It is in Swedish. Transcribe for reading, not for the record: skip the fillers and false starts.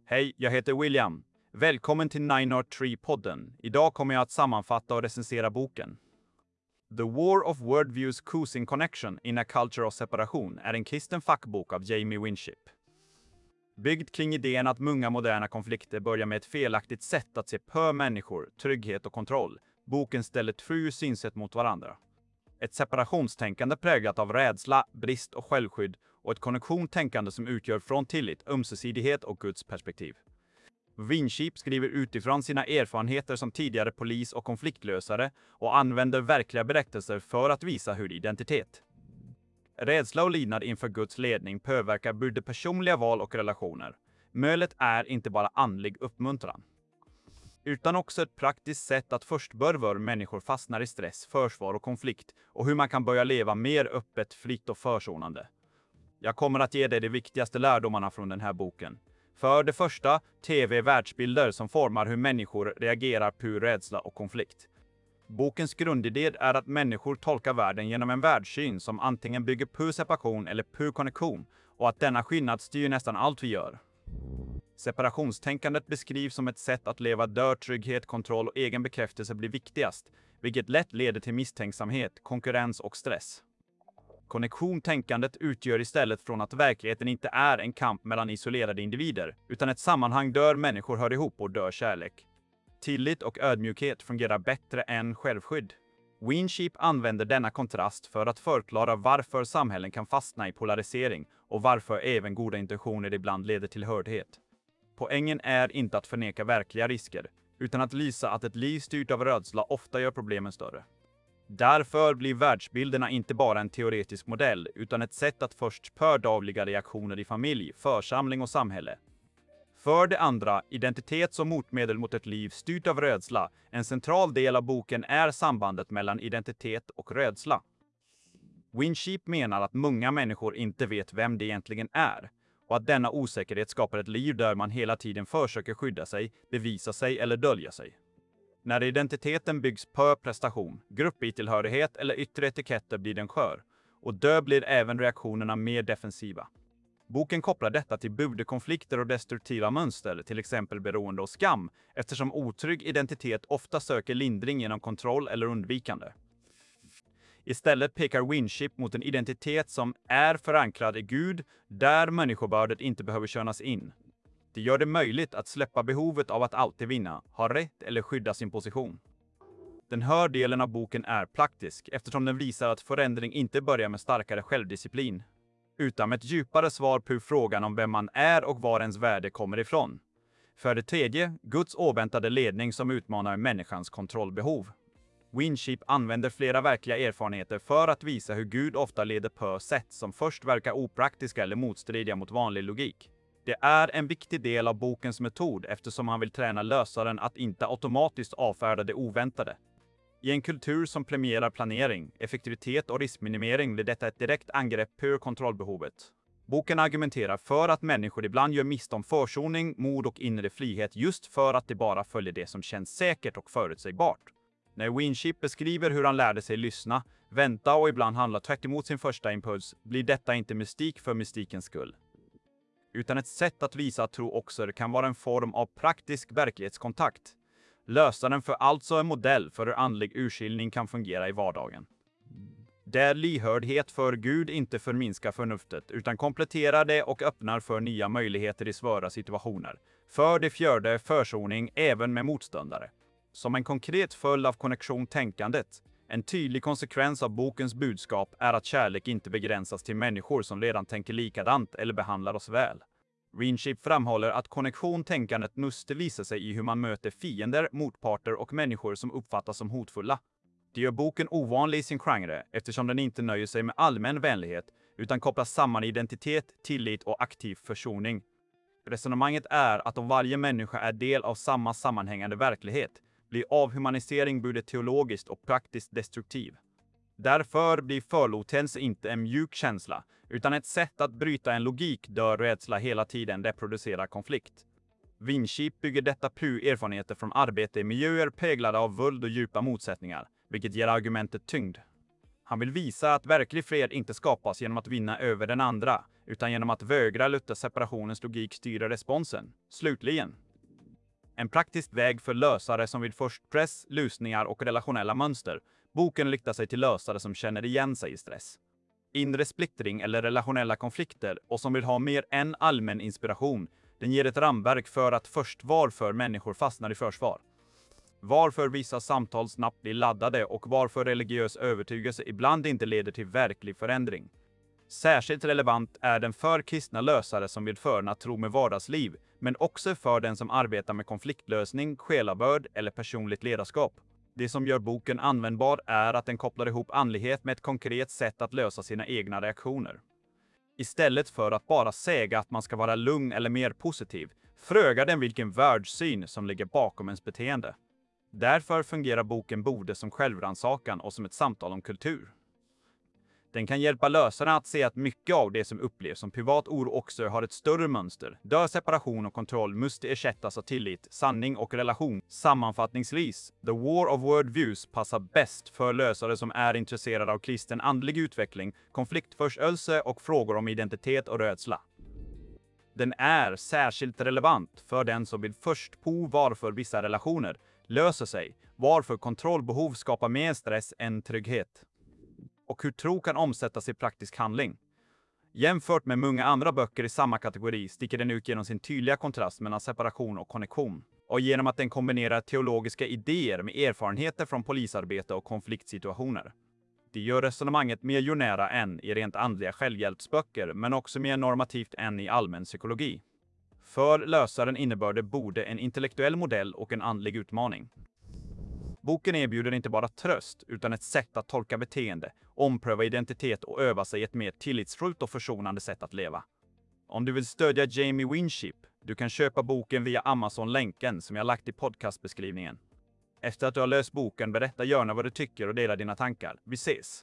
Hej, jag heter William. Välkommen till 903-podden. Idag kommer jag att sammanfatta och recensera boken. The War of Worldviews Causing Connection in a Culture of Separation är en kristen fackbok av Jamie Winship. Byggd kring idén att många moderna konflikter börjar med ett felaktigt sätt att se på människor, trygghet och kontroll. Boken ställer två synsätt mot varandra. Ett separationstänkande präglat av rädsla, brist och självskydd och ett konnektionstänkande som utgör från tillit, ömsesidighet och Guds perspektiv. Winship skriver utifrån sina erfarenheter som tidigare polis och konfliktlösare och använder verkliga berättelser för att visa hur identitet, rädsla och lydnad inför Guds ledning påverkar både personliga val och relationer. Målet är inte bara andlig uppmuntran, utan också ett praktiskt sätt att först bör människor fastnar i stress, försvar och konflikt och hur man kan börja leva mer öppet, fritt och försonande. Jag kommer att ge dig de viktigaste lärdomarna från den här boken. För det första, tv-världsbilder som formar hur människor reagerar på rädsla och konflikt. Bokens grundidé är att människor tolkar världen genom en världssyn som antingen bygger på separation eller på konnektion och att denna skillnad styr nästan allt vi gör. Separationstänkandet beskrivs som ett sätt att leva där trygghet, kontroll och egen bekräftelse blir viktigast, vilket lätt leder till misstänksamhet, konkurrens och stress. Konnektiontänkandet utgör istället från att verkligheten inte är en kamp mellan isolerade individer, utan ett sammanhang där människor hör ihop och dör kärlek. Tillit och ödmjukhet fungerar bättre än självskydd. Winship använder denna kontrast för att förklara varför samhällen kan fastna i polarisering och varför även goda intentioner ibland leder till hårdhet. Poängen är inte att förneka verkliga risker, utan att lysa att ett liv styrt av rädsla ofta gör problemen större. Därför blir världsbilderna inte bara en teoretisk modell, utan ett sätt att först dagliga reaktioner i familj, församling och samhälle. För det andra, identitet som motmedel mot ett liv styrt av rädsla. En central del av boken är sambandet mellan identitet och rädsla. Winship menar att många människor inte vet vem de egentligen är, och att denna osäkerhet skapar ett liv där man hela tiden försöker skydda sig, bevisa sig eller dölja sig. När identiteten byggs på prestation, grupptillhörighet eller yttre etiketter blir den skör, och då blir även reaktionerna mer defensiva. Boken kopplar detta till både konflikter och destruktiva mönster, till exempel beroende och skam, eftersom otrygg identitet ofta söker lindring genom kontroll eller undvikande. Istället pekar Winship mot en identitet som är förankrad i Gud, där människovärdet inte behöver könas in. Det gör det möjligt att släppa behovet av att alltid vinna, ha rätt eller skydda sin position. Den här delen av boken är praktisk eftersom den visar att förändring inte börjar med starkare självdisciplin, utan med ett djupare svar på frågan om vem man är och var ens värde kommer ifrån. För det tredje, Guds oväntade ledning som utmanar människans kontrollbehov. Winship använder flera verkliga erfarenheter för att visa hur Gud ofta leder på sätt som först verkar opraktiska eller motstridiga mot vanlig logik. Det är en viktig del av bokens metod eftersom han vill träna lösaren att inte automatiskt avfärda det oväntade. I en kultur som premierar planering, effektivitet och riskminimering blir detta ett direkt angrepp på kontrollbehovet. Boken argumenterar för att människor ibland gör mist om försoning, mod och inre frihet just för att de bara följer det som känns säkert och förutsägbart. När Winship beskriver hur han lärde sig lyssna, vänta och ibland handla tvärt emot sin första impuls blir detta inte mystik för mystikens skull, utan ett sätt att visa att tro också kan vara en form av praktisk verklighetskontakt. Lösaren för alltså en modell för hur andlig urskiljning kan fungera i vardagen. Där lyhördhet för Gud inte förminskar förnuftet utan kompletterar det och öppnar för nya möjligheter i svåra situationer. För det fjärde, försoning även med motståndare. Som en konkret följd av konnektionstänkandet, en tydlig konsekvens av bokens budskap är att kärlek inte begränsas till människor som redan tänker likadant eller behandlar oss väl. Winship framhåller att konnektionstänkandet måste visa sig i hur man möter fiender, motparter och människor som uppfattas som hotfulla. Det gör boken ovanlig i sin genre eftersom den inte nöjer sig med allmän vänlighet utan kopplar samman identitet, tillit och aktiv försoning. Resonemanget är att om varje människa är del av samma sammanhängande verklighet blir avhumanisering både teologiskt och praktiskt destruktiv. Därför blir förlåtelse inte en mjuk känsla, utan ett sätt att bryta en logik där rädsla hela tiden reproducerar konflikt. Winship bygger detta på erfarenheter från arbete i miljöer präglade av våld och djupa motsättningar, vilket ger argumentet tyngd. Han vill visa att verklig fred inte skapas genom att vinna över den andra, utan genom att vägra låta separationens logik styra responsen. Slutligen, en praktisk väg för lösare som vill först press, lösningar och relationella mönster. Boken riktar sig till lösare som känner igen sig i stress, inre splittring eller relationella konflikter och som vill ha mer än allmän inspiration. Den ger ett ramverk för att först varför människor fastnar i försvar, varför vissa samtal snabbt blir laddade och varför religiös övertygelse ibland inte leder till verklig förändring. Särskilt relevant är den för kristna lösare som vill förena tro med vardagsliv, men också för den som arbetar med konfliktlösning, själavörd eller personligt ledarskap. Det som gör boken användbar är att den kopplar ihop andlighet med ett konkret sätt att lösa sina egna reaktioner. Istället för att bara säga att man ska vara lugn eller mer positiv, frågar den vilken världssyn som ligger bakom ens beteende. Därför fungerar boken både som självrannsakan och som ett samtal om kultur. Den kan hjälpa lösarna att se att mycket av det som upplevs som privat oro också har ett större mönster, där separation och kontroll måste ersättas av tillit, sanning och relation. Sammanfattningsvis, The War of Worldviews passar bäst för lösare som är intresserade av kristen andlig utveckling, konfliktförståelse och frågor om identitet och rädsla. Den är särskilt relevant för den som vill först på varför vissa relationer löser sig, varför kontrollbehov skapar mer stress än trygghet, och hur tro kan omsättas i praktisk handling. Jämfört med många andra böcker i samma kategori sticker den ut genom sin tydliga kontrast mellan separation och konnexion, och genom att den kombinerar teologiska idéer med erfarenheter från polisarbete och konfliktsituationer. Det gör resonemanget mer jordnära än i rent andliga självhjälpsböcker, men också mer normativt än i allmän psykologi. För lösaren innebär det både en intellektuell modell och en andlig utmaning. Boken erbjuder inte bara tröst, utan ett sätt att tolka beteende, ompröva identitet och öva sig ett mer tillitsfullt och försonande sätt att leva. Om du vill stödja Jamie Winship, du kan köpa boken via Amazon-länken som jag lagt i podcastbeskrivningen. Efter att du har läst boken, berätta gärna vad du tycker och dela dina tankar. Vi ses!